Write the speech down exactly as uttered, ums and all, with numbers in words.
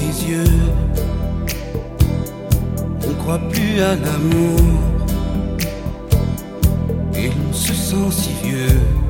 les yeux, on croit plus à l'amour et l'on se sent si vieux.